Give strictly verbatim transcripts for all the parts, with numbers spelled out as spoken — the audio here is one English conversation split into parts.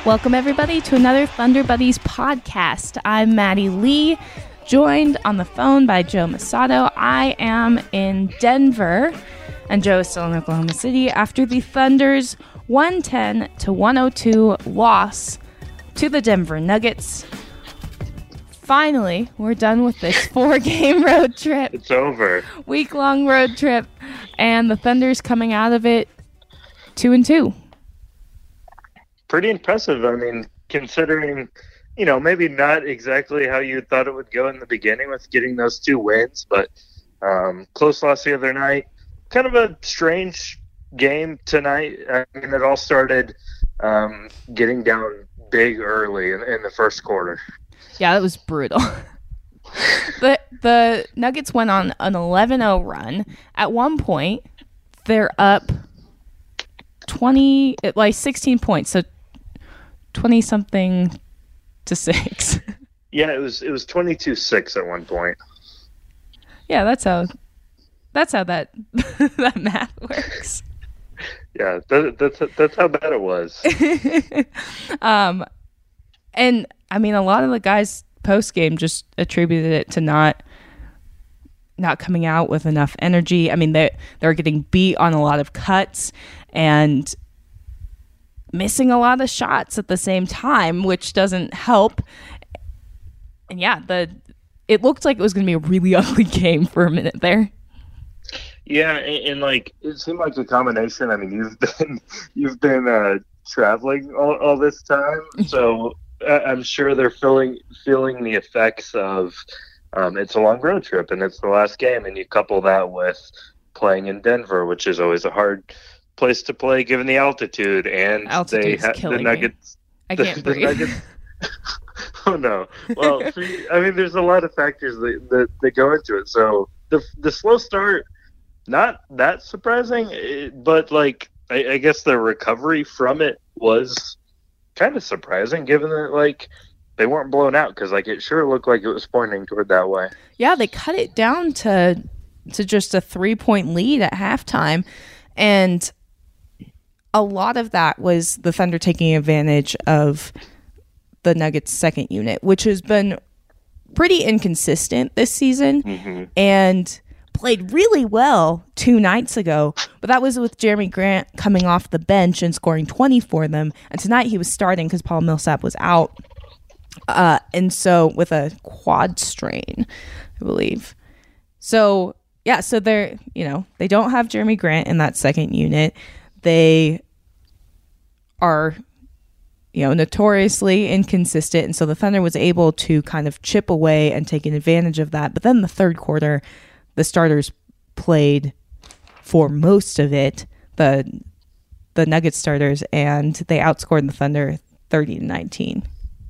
Welcome, everybody, to another Thunder Buddies podcast. I'm Maddie Lee, joined on the phone by Joe Masato. I am in Denver, and Joe is still in Oklahoma City after the Thunder's one ten to one oh two loss to the Denver Nuggets. Finally, we're done with this four-game road trip. It's over. Week-long road trip, and the Thunder's coming out of it two and two. Pretty impressive. I mean, considering, you know, maybe not exactly how you thought it would go in the beginning with getting those two wins, but um, close loss the other night. Kind of a strange game tonight. I mean, it all started um, getting down big early in, in the first quarter. Yeah, that was brutal. the the Nuggets went on an eleven oh run. At one point, they're up twenty, like sixteen points, so twenty something to six. Yeah, it was it was twenty-two six at one point. Yeah, that's how that's how that that math works. Yeah, that, that's that's how bad it was. um, and I mean, a lot of the guys post game just attributed it to not not coming out with enough energy. I mean, they they're getting beat on a lot of cuts and missing a lot of shots at the same time, which doesn't help. And yeah, the it looked like it was going to be a really ugly game for a minute there. Yeah, and, and like it seemed like a combination. I mean, you've been you've been uh, traveling all, all this time, so I'm sure they're feeling feeling the effects of um, it's a long road trip and it's the last game, and you couple that with playing in Denver, which is always a hard place to play given the altitude, and Altitude's they ha- killing the Nuggets. Me. I the, can't the breathe. Nuggets, oh no! Well, see, I mean, there's a lot of factors that, that that go into it. So the the slow start, not that surprising, but like I, I guess the recovery from it was kind of surprising, given that like they weren't blown out, because like it sure looked like it was pointing toward that way. Yeah, they cut it down to to just a three point lead at halftime, and a lot of that was the Thunder taking advantage of the Nuggets' second unit, which has been pretty inconsistent this season, mm-hmm. and played really well two nights ago, but that was with Jeremy Grant coming off the bench and scoring twenty for them. And tonight he was starting because Paul Millsap was out, uh, and so with a quad strain, I believe. So yeah, so they're you know they don't have Jeremy Grant in that second unit. They are you know notoriously inconsistent, and so the Thunder was able to kind of chip away and take advantage of that. But then the third quarter, the starters played for most of it, the the Nuggets starters, and they outscored the Thunder thirty to nineteen.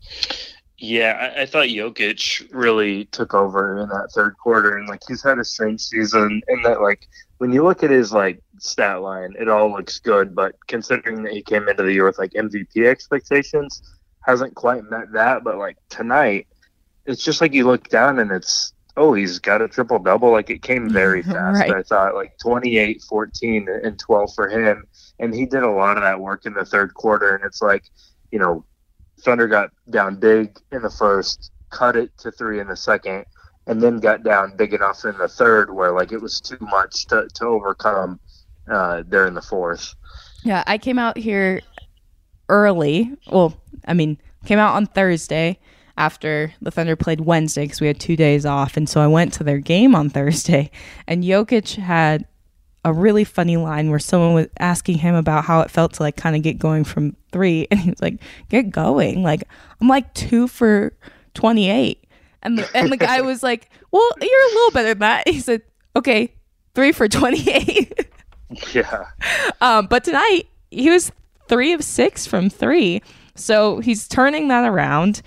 Yeah, I, I thought Jokic really took over in that third quarter, and like he's had a strange season in that like when you look at his like stat line, it all looks good, but considering that he came into the year with like M V P expectations, hasn't quite met that. But like tonight, it's just like you look down and it's oh, he's got a triple-double. Like, it came very fast. Right. I thought, like, twenty-eight, fourteen, and twelve for him. And he did a lot of that work in the third quarter. And it's like, you know, Thunder got down big in the first, cut it to three in the second, and then got down big enough in the third where, like, it was too much to, to overcome uh, there in the fourth. Yeah, I came out here early. Well, I mean, came out on Thursday after the Thunder played Wednesday because we had two days off. And so I went to their game on Thursday, and Jokic had a really funny line where someone was asking him about how it felt to like kind of get going from three. And he was like, get going. Like, I'm like two for twenty-eight. And the, and the guy was like, well, you're a little better than that. He said, okay, three for twenty-eight. Yeah. Um, but tonight he was three of six from three. So he's turning that around.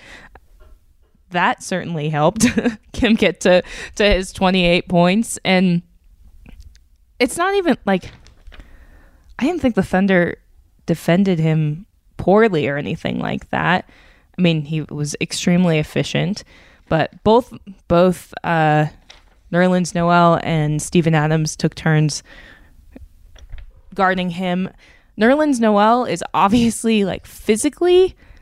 That certainly helped him get to, to his twenty-eight points. And it's not even like, I didn't think the Thunder defended him poorly or anything like that. I mean, he was extremely efficient, but both, both uh, Nerlens Noel and Steven Adams took turns guarding him. Nerlens Noel is obviously like physically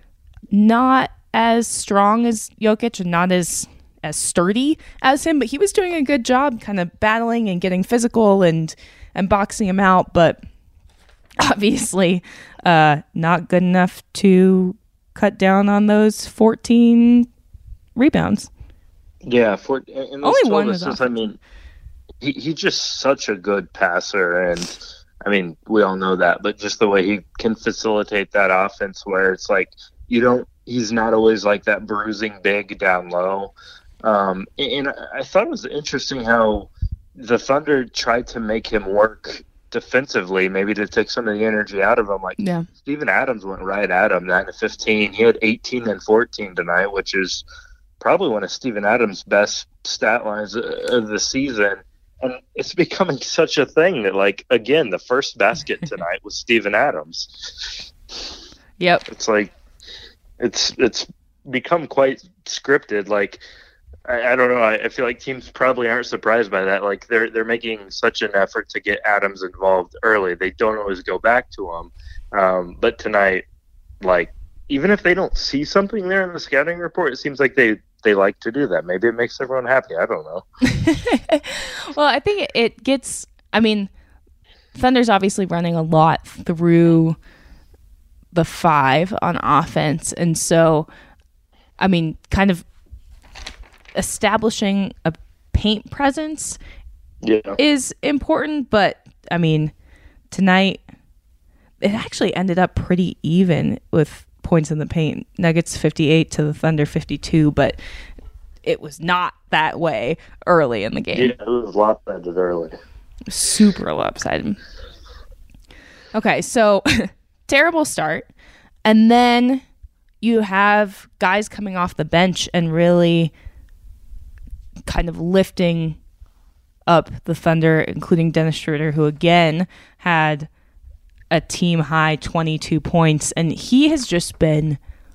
not as strong as Jokic and not as as sturdy as him, but he was doing a good job kind of battling and getting physical and and boxing him out, but obviously uh, not good enough to cut down on those fourteen rebounds. Yeah, for, and only one was us, I mean, he, he's just such a good passer, and I mean, we all know that, but just the way he can facilitate that offense where it's like you don't, he's not always like that bruising big down low. Um, and I thought it was interesting how the Thunder tried to make him work defensively, maybe to take some of the energy out of him. Like yeah. Steven Adams went right at him, nine to fifteen. He had eighteen and fourteen tonight, which is probably one of Steven Adams' best stat lines of the season. And it's becoming such a thing that, like, again, the first basket tonight was Steven Adams. Yep. It's like, it's it's become quite scripted. Like, I, I don't know. I, I feel like teams probably aren't surprised by that. Like, they're they're making such an effort to get Adams involved early. They don't always go back to him. Um, but tonight, like, even if they don't see something there in the scouting report, it seems like they they like to do that. Maybe it makes everyone happy. I don't know. Well, I think it gets, I mean, Thunder's obviously running a lot through the five on offense. And so, I mean, kind of establishing a paint presence yeah. is important. But, I mean, tonight, it actually ended up pretty even with points in the paint. Nuggets fifty-eight to the Thunder fifty-two, but it was not that way early in the game. Yeah, it was lopsided early. Super lopsided. Okay, so terrible start. And then you have guys coming off the bench and really kind of lifting up the Thunder, including Dennis Schroeder, who again had a team high twenty-two points, and he has just been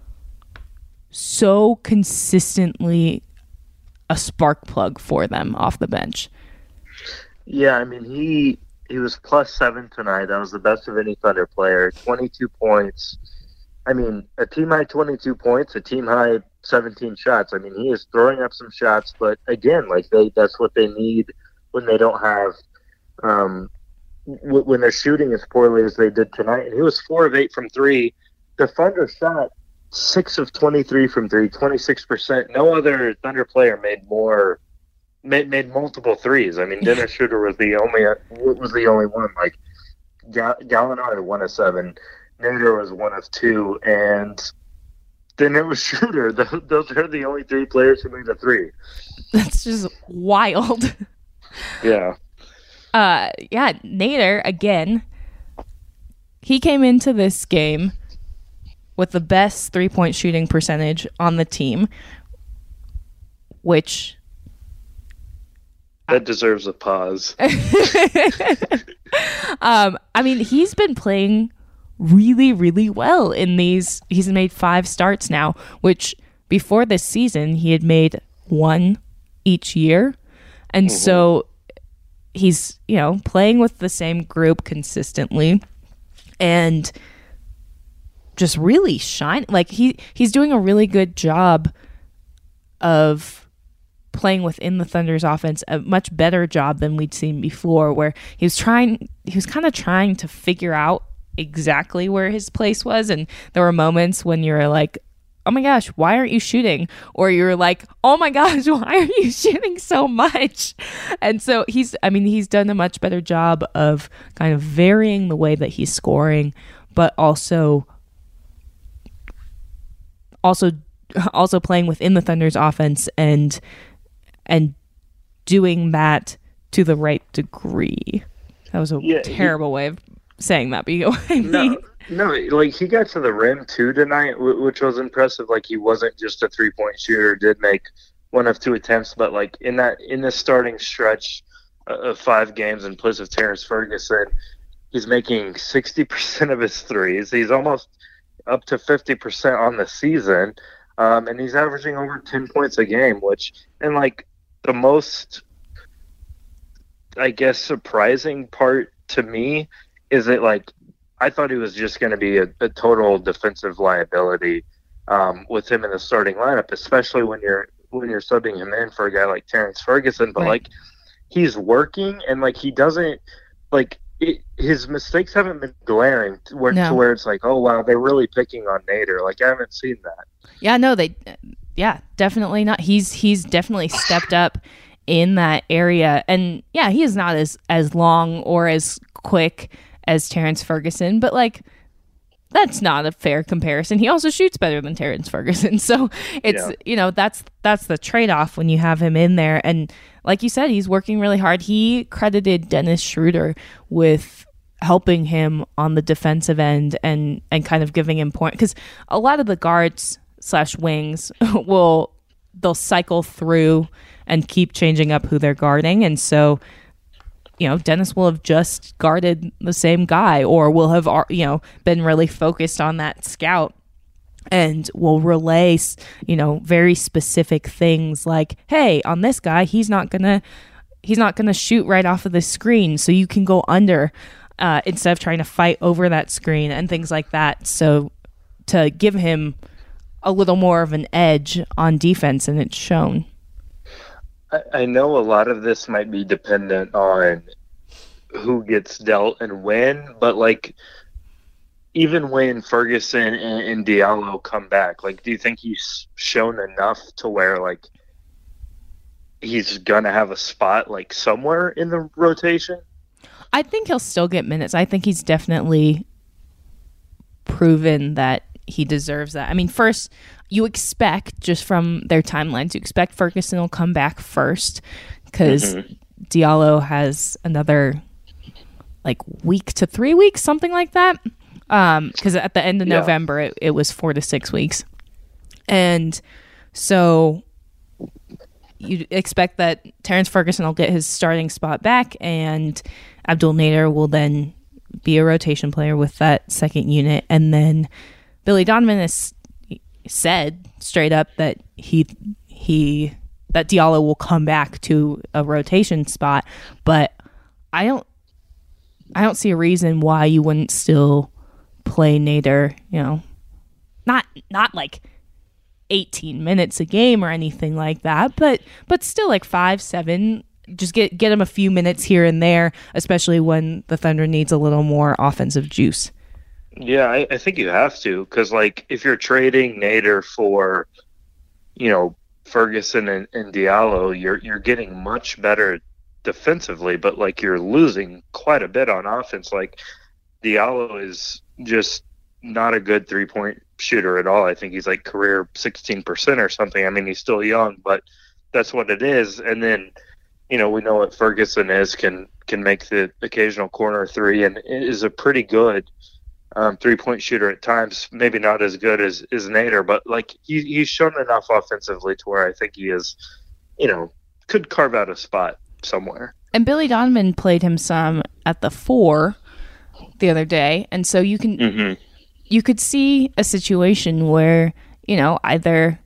so consistently a spark plug for them off the bench. Yeah, I mean, he he was plus seven tonight. That was the best of any Thunder player. twenty-two points. I mean, a team high twenty-two points, a team high seventeen shots. I mean, he is throwing up some shots, but again, like they that's what they need when they don't have um when they're shooting as poorly as they did tonight. And he was four of eight from three. The Thunder shot six of twenty-three from three, twenty-six percent. No other Thunder player made more, made, made multiple threes. I mean, Dennis Schroeder was the only, was the only one. Like, Gallinari one of seven, Nader was one of two, and then it was Schroeder. Those are the only three players who made a three. That's just wild. Yeah. Uh, yeah, Nader, again, he came into this game with the best three-point shooting percentage on the team, which... That deserves a pause. um, I mean, he's been playing really, really well in these... He's made five starts now, which before this season, he had made one each year. And mm-hmm. so... He's, you know, playing with the same group consistently and just really shine. Like he, he's doing a really good job of playing within the Thunder's offense, a much better job than we'd seen before, where he was trying, he was kind of trying to figure out exactly where his place was. And there were moments when you're like, oh my gosh, why aren't you shooting? Or you're like, oh my gosh, why are you shooting so much? And so he's, I mean, he's done a much better job of kind of varying the way that he's scoring, but also, also, also playing within the Thunder's offense and, and doing that to the right degree. That was a yeah, terrible he, way of saying that, but you know what I mean? No. No, like he got to the rim too tonight, which was impressive. Like he wasn't just a three-point shooter; did make one of two attempts, but like in that in the starting stretch of five games in place of Terrence Ferguson, he's making sixty percent of his threes. He's almost up to fifty percent on the season, um, and he's averaging over ten points a game. Which and like the most, I guess, surprising part to me is that like. I thought he was just going to be a, a total defensive liability um, with him in the starting lineup, especially when you're when you're subbing him in for a guy like Terrence Ferguson. But Right. like he's working, and like he doesn't like it, his mistakes haven't been glaring to where, No. to where it's like, oh wow, they're really picking on Nader. Like I haven't seen that. Yeah, no, they, yeah, definitely not. He's he's definitely stepped up in that area, and yeah, he is not as as long or as quick as Terrence Ferguson, but like that's not a fair comparison. He also shoots better than Terrence Ferguson, so it's Yeah. you know that's that's the trade off when you have him in there, and like you said, he's working really hard. He credited Dennis Schroeder with helping him on the defensive end and and kind of giving him point, because a lot of the guards slash wings will they'll cycle through and keep changing up who they're guarding, and so you know Dennis will have just guarded the same guy, or will have you know been really focused on that scout and will relay you know very specific things like, hey, on this guy he's not gonna he's not gonna shoot right off of the screen, so you can go under uh, instead of trying to fight over that screen and things like that, so to give him a little more of an edge on defense, and it's shown. I, I know a lot of this might be dependent on who gets dealt and when, but like even when Ferguson and, and Diallo come back, like do you think he's shown enough to where like he's gonna have a spot like somewhere in the rotation? I think he'll still get minutes. I think he's definitely proven that he deserves that. I mean, first, you expect, just from their timelines, you expect Ferguson will come back first, because Mhm. Diallo has another, like, week to three weeks, something like that. Because at the end of Yeah. November, it, it was four to six weeks. And so you expect that Terrence Ferguson will get his starting spot back, and Abdul Nader will then be a rotation player with that second unit. And then Billy Donovan has said straight up that he he that Diallo will come back to a rotation spot, but I don't I don't see a reason why you wouldn't still play Nader, you know, not not like eighteen minutes a game or anything like that, but but still like five, seven, just get get him a few minutes here and there, especially when the Thunder needs a little more offensive juice. Yeah, I, I think you have to, because like if you're trading Nader for, you know, Ferguson and, and Diallo, you're you're getting much better defensively, but like you're losing quite a bit on offense. Like Diallo is just not a good three point shooter at all. I think he's like career sixteen percent or something. I mean, he's still young, but that's what it is. And then, you know, we know what Ferguson is, can can make the occasional corner three, and is a pretty good um, three-point shooter at times. Maybe not as good as, as Nader, but like he, he's shown enough offensively to where I think he is, you know, could carve out a spot somewhere. And Billy Donovan played him some at the four the other day, and so you can Mm-hmm. you could see a situation where, you know, either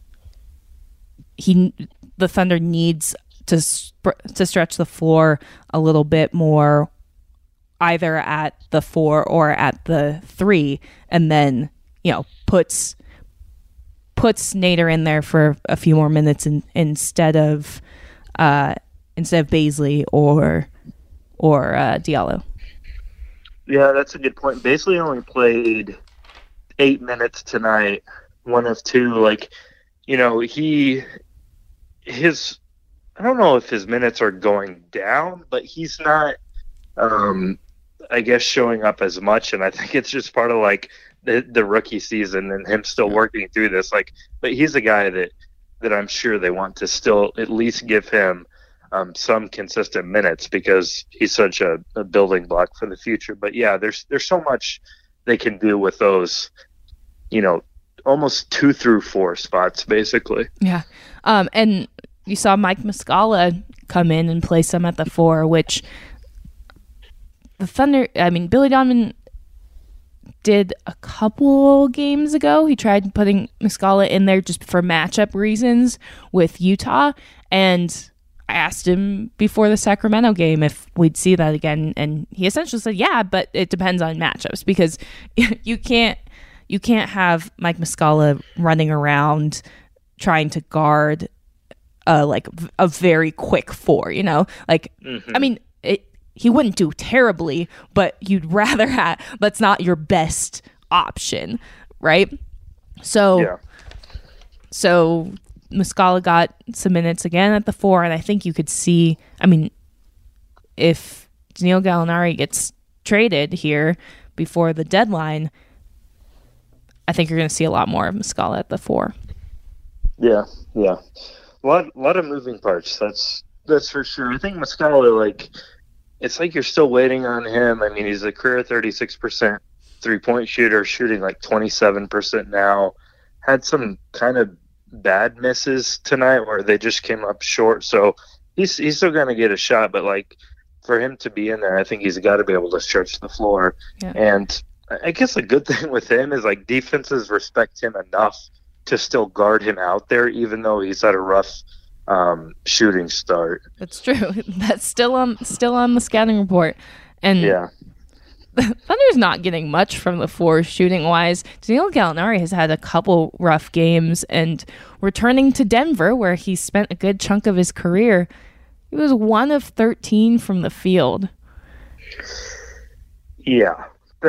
he the Thunder needs to sp- to stretch the floor a little bit more, either at the four or at the three, and then, you know, puts puts Nader in there for a few more minutes in, instead of uh, instead of Baisley or or uh, Diallo. Yeah, that's a good point. Basically only played eight minutes tonight, one of two. Like, you know, he, his, I don't know if his minutes are going down, but he's not, um, I guess, showing up as much. And I think it's just part of like the, the rookie season and him still working through this. Like, but he's a guy that, that I'm sure they want to still at least give him Um, some consistent minutes, because he's such a, a building block for the future. But yeah, there's there's so much they can do with those, you know, almost two through four spots, basically. Yeah. Um, and you saw Mike Muscala come in and play some at the four, which the Thunder, I mean, Billy Donovan did a couple games ago. He tried putting Muscala in there just for matchup reasons with Utah, and I asked him before the Sacramento game if we'd see that again, and he essentially said, yeah, but it depends on matchups, because you can't you can't have Mike Muscala running around trying to guard uh, like a very quick four, you know? Like, mm-hmm. I mean, it, he wouldn't do terribly, but you'd rather have, that's not your best option, right? So, yeah. so Muscala got some minutes again at the four, and I think you could see, I mean, if Danilo Gallinari gets traded here before the deadline, I think you're going to see a lot more of Muscala at the four. Yeah, yeah. A lot, lot of moving parts. That's that's for sure. I think Muscala, like, it's like you're still waiting on him. I mean, he's a career thirty-six percent three-point shooter, shooting like twenty-seven percent now. Had some kind of bad misses tonight where they just came up short. So he's he's still going to get a shot, but like for him to be in there, I think he's got to be able to stretch the floor. Yeah. And I guess a good thing with him is like defenses respect him enough to still guard him out there, even though he's had a rough um, shooting start. That's true. That's still on still on the scouting report. And yeah. the Thunder's not getting much from the floor shooting wise. Danilo Gallinari has had a couple rough games, and returning to Denver, where he spent a good chunk of his career, he was one of thirteen from the field. Yeah.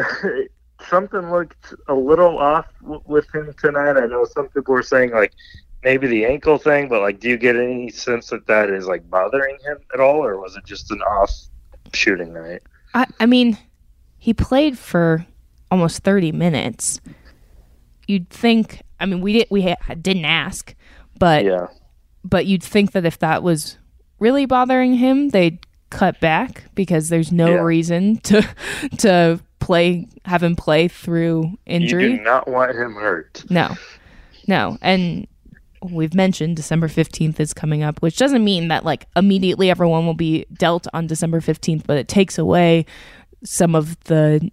Something looked a little off w- with him tonight. I know some people were saying like maybe the ankle thing, but like, do you get any sense that that is like bothering him at all, or was it just an off shooting night? I, I mean, he played for almost thirty minutes. You'd think. I mean, we did we ha- didn't ask, but yeah. But you'd think that if that was really bothering him, they'd cut back because there's no yeah. reason to to play have him play through injury. You do not want him hurt. No, no, and we've mentioned December fifteenth is coming up, which doesn't mean that like immediately everyone will be dealt on December fifteenth, but it takes away some of the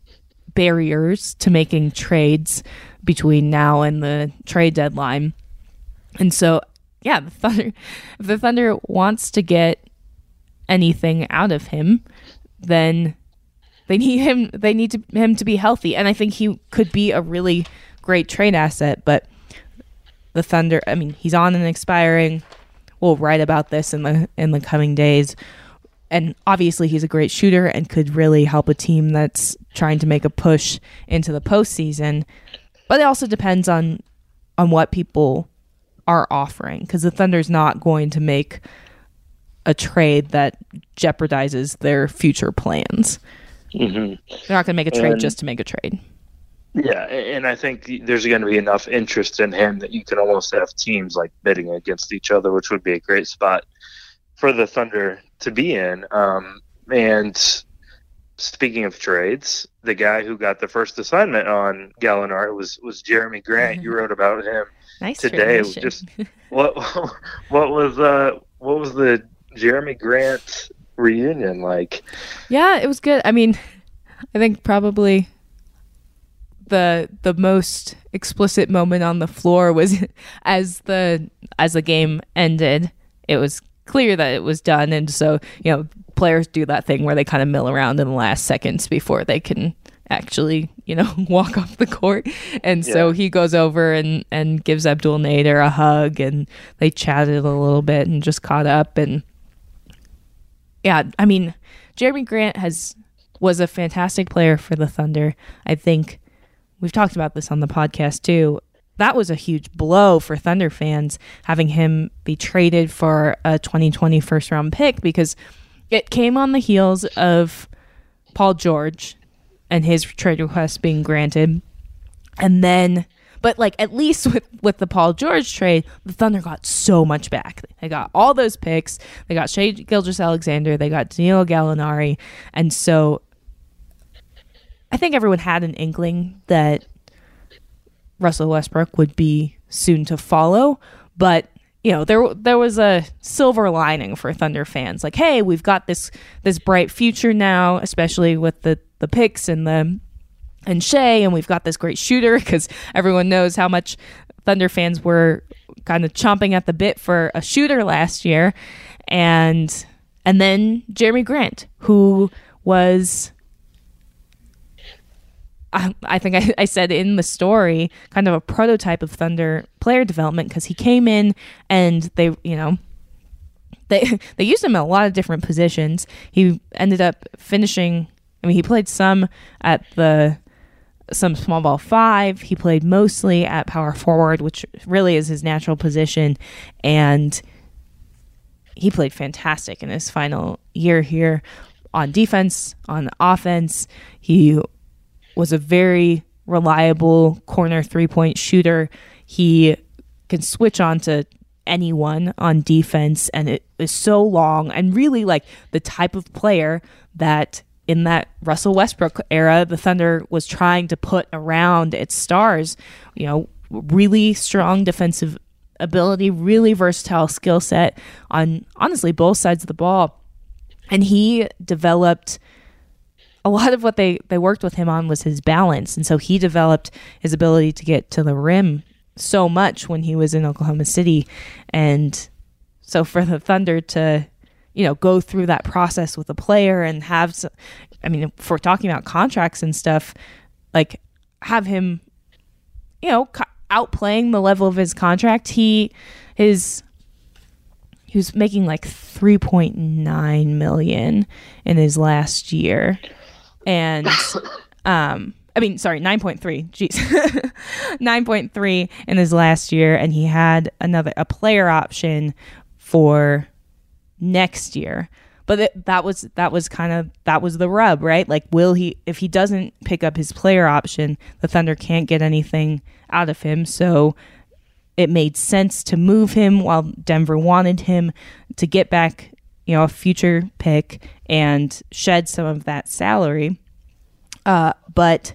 barriers to making trades between now and the trade deadline. And so, yeah, the Thunder, if the Thunder wants to get anything out of him, then they need him. They need to, him to be healthy, and I think he could be a really great trade asset. But the Thunder, I mean, he's on and expiring. We'll write about this in the in the coming days. And obviously, he's a great shooter and could really help a team that's trying to make a push into the postseason. But it also depends on on what people are offering, because the Thunder's not going to make a trade that jeopardizes their future plans. Mm-hmm. They're not going to make a trade and, just to make a trade. Yeah, and I think there's going to be enough interest in him that you can almost have teams like bidding against each other, which would be a great spot for the Thunder to be in. Um, and speaking of trades, the guy who got the first assignment on Gallinari was was Jeremy Grant. You wrote about him nice today. Transition. Just what what was uh what was the Jeremy Grant reunion like? Yeah, it was good. I mean, I think probably the the most explicit moment on the floor was as the as the game ended. It was clear that it was done, and so, you know, players do that thing where they kind of mill around in the last seconds before they can actually, you know, walk off the court. And yeah. so he goes over and and gives Abdul Nader a hug, and they chatted a little bit and just caught up. And yeah, I mean, Jeremy Grant has was a fantastic player for the Thunder. I think we've talked about this on the podcast too. That was a huge blow for Thunder fans, having him be traded for a twenty twenty first round pick, because it came on the heels of Paul George and his trade request being granted. And then, but like at least with, with the Paul George trade, the Thunder got so much back. They got all those picks. They got Shai Gilgeous-Alexander. They got Danilo Gallinari. And so I think everyone had an inkling that Russell Westbrook would be soon to follow, but you know, there there was a silver lining for Thunder fans. Like, hey, we've got this this bright future now, especially with the the picks and the and Shai, and we've got this great shooter, because everyone knows how much Thunder fans were kind of chomping at the bit for a shooter last year, and and then Jeremy Grant, who was, I, I think I, I said in the story, kind of a prototype of Thunder player development, because he came in and they, you know, they they used him in a lot of different positions. He ended up finishing. I mean, he played some at the some small ball five. He played mostly at power forward, which really is his natural position, and he played fantastic in his final year here on defense, on offense. He was a very reliable corner three-point shooter. He can switch on to anyone on defense, and it is so long, and really like the type of player that in that Russell Westbrook era, the Thunder was trying to put around its stars. You know, really strong defensive ability, really versatile skill set on honestly both sides of the ball. And he developed a lot of what they, they worked with him on was his balance. And so he developed his ability to get to the rim so much when he was in Oklahoma City. And so for the Thunder to, you know, go through that process with a player and have, some, I mean, if we're talking about contracts and stuff, like have him, you know, outplaying the level of his contract. He, his, he was making like three point nine million in his last year. And, um, I mean, sorry, nine point three. Jeez. nine point three in his last year. And he had another, a player option for next year. But it, that was, that was kind of, that was the rub, right? Like, will he, if he doesn't pick up his player option, the Thunder can't get anything out of him. So it made sense to move him while Denver wanted him to get back, you know, a future pick and shed some of that salary. Uh, but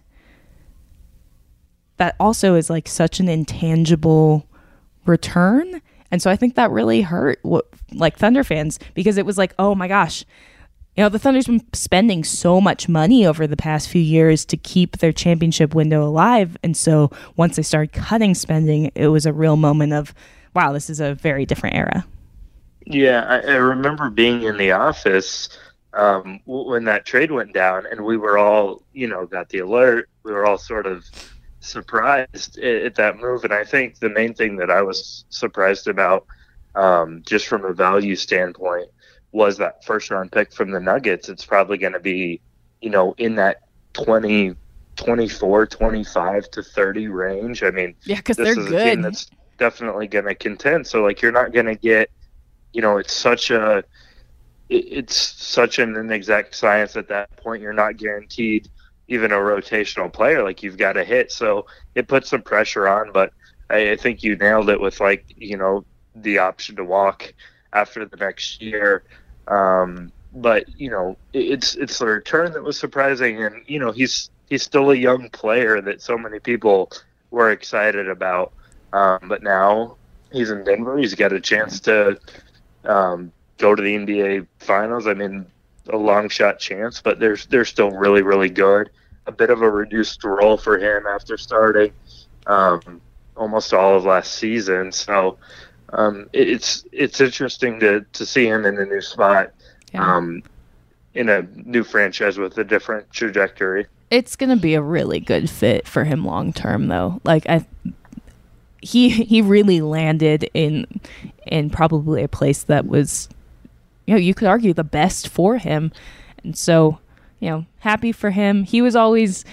that also is like such an intangible return. And so I think that really hurt what, like Thunder fans, because it was like, oh my gosh, you know, the Thunder's been spending so much money over the past few years to keep their championship window alive. And so once they started cutting spending, it was a real moment of, wow, this is a very different era. Yeah, I, I remember being in the office um, when that trade went down, and we were all, you know, got the alert. We were all sort of surprised at, at that move. And I think the main thing that I was surprised about, um, just from a value standpoint, was that first round pick from the Nuggets. It's probably going to be, you know, in that twenty, twenty-four, twenty-five to thirty range. I mean, yeah, because this they're is good. a team that's definitely going to contend. So, like, you're not going to get, you know, it's such a, it, it's such an inexact science at that point. You're not guaranteed even a rotational player. Like, you've got to hit. So it puts some pressure on, but I, I think you nailed it with, like, you know, the option to walk after the next year. Um, but, you know, it, it's, it's the return that was surprising. And, you know, he's, he's still a young player that so many people were excited about. Um, but now he's in Denver. He's got a chance to, um, go to the N B A finals. I mean, a long shot chance, but they're, they're still really, really good. A bit of a reduced role for him after starting, um, almost all of last season. So, Um, it, it's it's interesting to, to see him in a new spot, Yeah. um, in a new franchise with a different trajectory. It's gonna be a really good fit for him long term, though. Like I, he he really landed in in probably a place that was, you know, you could argue the best for him, and so, you know, happy for him. He was always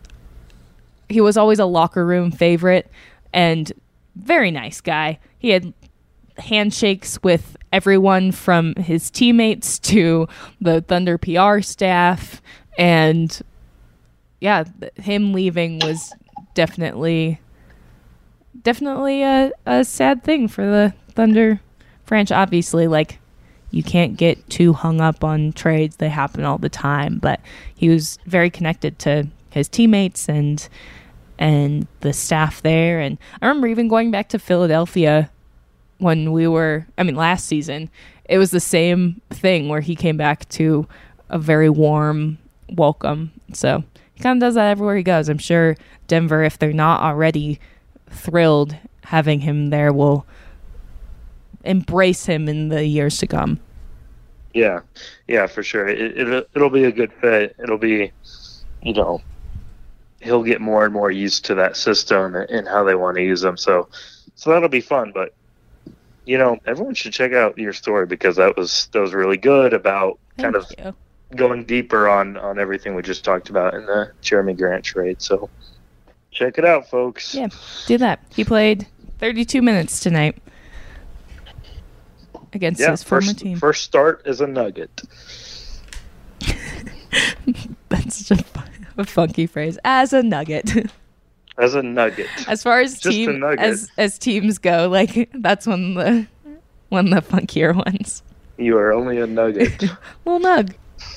he was always a locker room favorite and very nice guy. He had handshakes with everyone from his teammates to the Thunder P R staff, and yeah, him leaving was definitely definitely a, a sad thing for the Thunder franchise. Obviously, like, you can't get too hung up on trades, they happen all the time, but he was very connected to his teammates and and the staff there. And I remember even going back to Philadelphia when we were, I mean, last season, it was the same thing where he came back to a very warm welcome. So he kind of does that everywhere he goes. I'm sure Denver, if they're not already thrilled having him there, will embrace him in the years to come. Yeah, yeah, for sure. It, it, it'll be a good fit. It'll be, you know, he'll get more and more used to that system and how they want to use them. So, so that'll be fun. But you know, everyone should check out your story because that was that was really good about Thank kind of you. going deeper on on everything we just talked about in the Jeremy Grant trade. So, check it out, folks. Yeah, do that. He played thirty-two minutes tonight against Yeah, his former first, team. first start as a Nugget. That's just a funky phrase. As a Nugget. As a Nugget. As far as Just a team nugget. as as teams go, like that's one of the one of the funkier ones. You are only a Nugget. Little nug.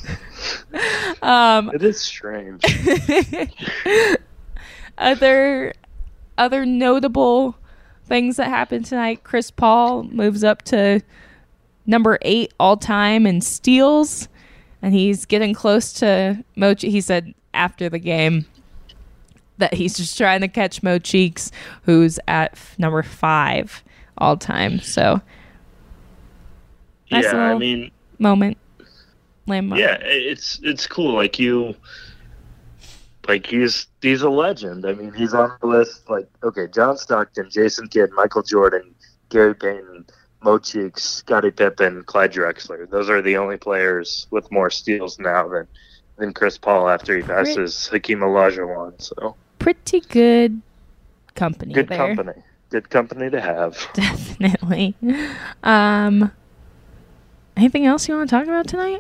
um, It is strange. other other notable things that happened tonight. Chris Paul moves up to number eight all time in steals, and he's getting close to Mo. He said after the game that he's just trying to catch Mo Cheeks, who's at f- number five all time. So, nice Yeah, I little mean, moment. Landmark. yeah, it's it's cool. Like you, like he's he's a legend. I mean, he's on the list. Like, okay, John Stockton, Jason Kidd, Michael Jordan, Gary Payton, Mo Cheeks, Scottie Pippen, Clyde Drexler. Those are the only players with more steals now than than Chris Paul after he passes Hakeem Olajuwon. So Pretty good company good there. company, good company to have. Definitely. Um, anything else you want to talk about tonight?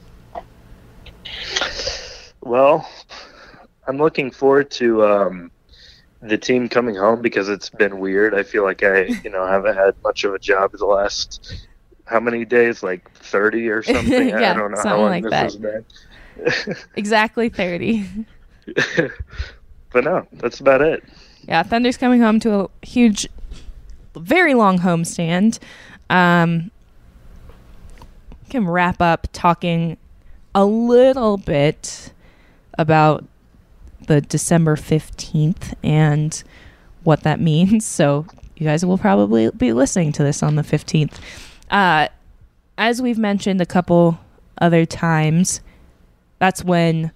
Well, I'm looking forward to um, the team coming home because it's been weird. I feel like I, you know, haven't had much of a job the last how many days? Like thirty or something. Yeah, I don't know something how long like this that. has been. Exactly thirty. But no, that's about it. Yeah, Thunder's coming home to a huge, very long homestand. Um, we can wrap up talking a little bit about the December fifteenth and what that means. So you guys will probably be listening to this on the fifteenth. Uh, as we've mentioned a couple other times, that's when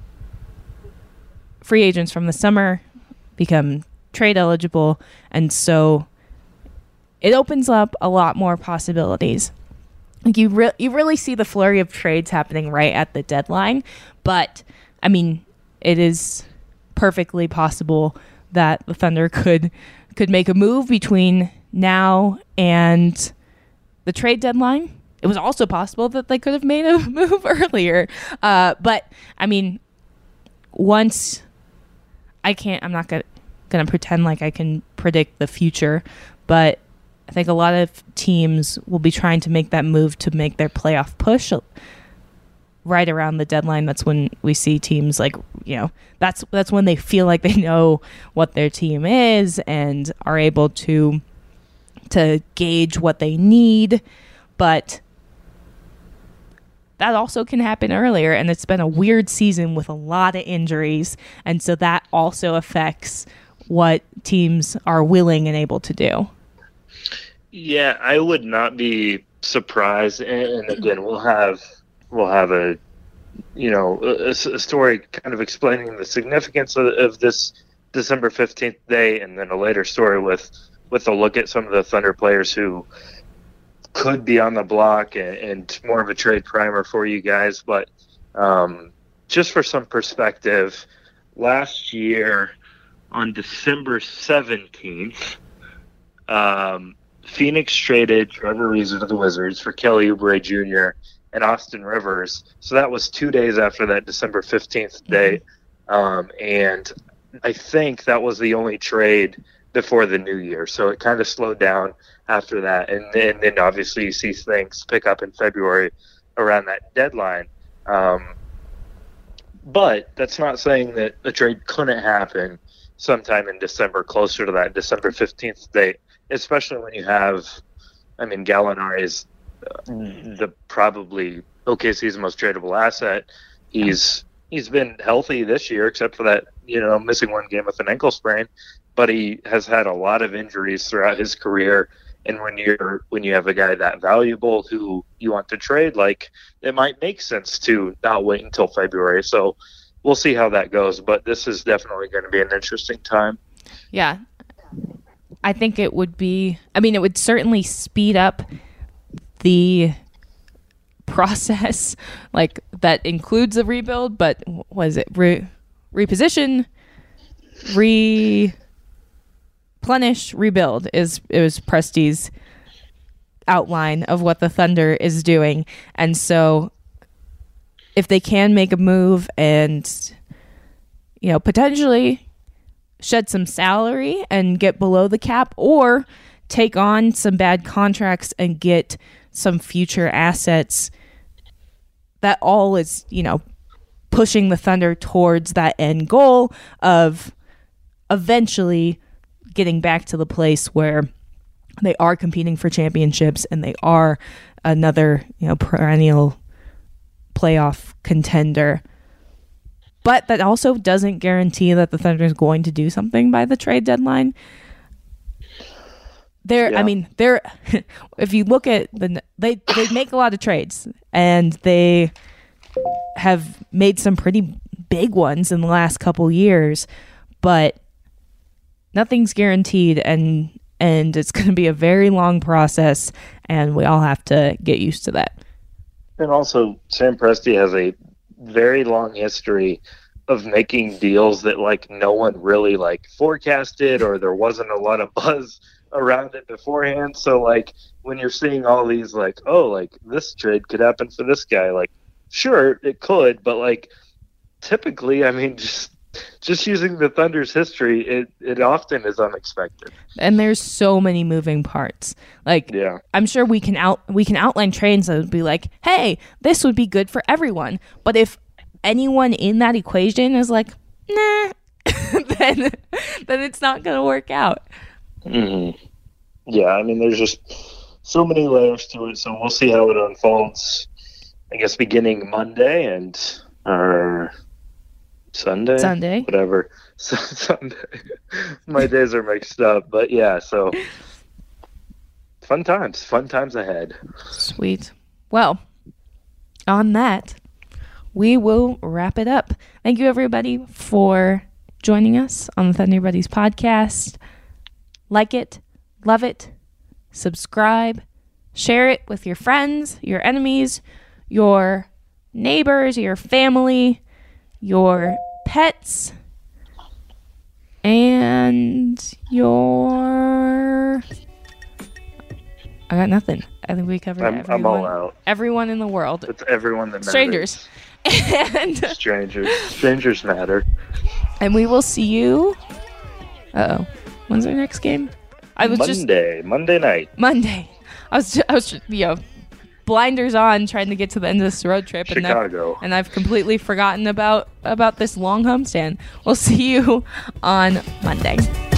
free agents from the summer become trade eligible, and so it opens up a lot more possibilities. Like you, re- you really see the flurry of trades happening right at the deadline, but I mean, it is perfectly possible that the Thunder could could make a move between now and the trade deadline. It was also possible that they could have made a move earlier, uh, but I mean, once I can't, I'm not gonna gonna pretend like I can predict the future, but I think a lot of teams will be trying to make that move to make their playoff push right around the deadline. That's when we see teams like, you know, that's that's when they feel like they know what their team is and are able to to gauge what they need. But that also can happen earlier, and it's been a weird season with a lot of injuries, and so that also affects what teams are willing and able to do. Yeah, I would not be surprised. And again, we'll have we'll have a you know a, a story kind of explaining the significance of, of this December fifteenth day, and then a later story with with a look at some of the Thunder players who could be on the block and, and more of a trade primer for you guys. But um, just for some perspective, last year on December seventeenth, um, Phoenix traded Trevor Ariza to the Wizards for Kelly Oubre Junior and Austin Rivers. So that was two days after that December fifteenth date. Um, and I think that was the only trade before the new year. So it kind of slowed down after that. And then, then obviously you see things pick up in February around that deadline. Um, but that's not saying that a trade couldn't happen sometime in December, closer to that December fifteenth date, especially when you have, I mean, Gallinari is the probably O K C's most tradable asset. He's he's been healthy this year, except for that, you know, missing one game with an ankle sprain, but he has had a lot of injuries throughout his career. And when you're when you have a guy that valuable who you want to trade, like, it might make sense to not wait until February. So we'll see how that goes. But this is definitely going to be an interesting time. Yeah. I think it would be, I mean, it would certainly speed up the process, like that includes a rebuild, but was it re- reposition, replenish, rebuild is it was Presti's outline of what the Thunder is doing. And so if they can make a move and, you know, potentially shed some salary and get below the cap, or take on some bad contracts and get some future assets, that all is, you know, pushing the Thunder towards that end goal of eventually getting back to the place where they are competing for championships and they are another, you know, perennial playoff contender. But that also doesn't guarantee that the Thunder is going to do something by the trade deadline. There, yeah. I mean, there. If you look at the, they they make a lot of trades, and they have made some pretty big ones in the last couple years, but nothing's guaranteed, and and it's going to be a very long process, and we all have to get used to that. And also, Sam Presti has a very long history of making deals that like no one really like forecasted, or there wasn't a lot of buzz around it beforehand. So like when you're seeing all these like, oh, like this trade could happen for this guy, like sure it could, but like typically, I mean, just just using the Thunder's history, it it often is unexpected. And there's so many moving parts. Like, yeah. I'm sure we can out we can outline trades that would be like, hey, this would be good for everyone. But if anyone in that equation is like, nah, then then it's not going to work out. Mm-hmm. Yeah, I mean, there's just so many layers to it, so we'll see how it unfolds. I guess beginning Monday and or Sunday, Sunday, whatever. So, Sunday. My days are mixed up, but yeah. So fun times, fun times ahead. Sweet. Well, on that, we will wrap it up. Thank you, everybody, for joining us on the Thunder Buddies podcast. Like it, love it, subscribe, share it with your friends, your enemies, your neighbors, your family, your pets, and your... I got nothing. I think we covered I'm, everyone. I'm all out. Everyone in the world. It's everyone that matters. Strangers. And strangers. Strangers matter. And we will see you... Uh-oh. When's our next game? I was Monday. Just, Monday night. Monday. I was, just, I was, you know, blinders on, trying to get to the end of this road trip, Chicago. and I've, and I've completely forgotten about about this long homestand. We'll see you on Monday.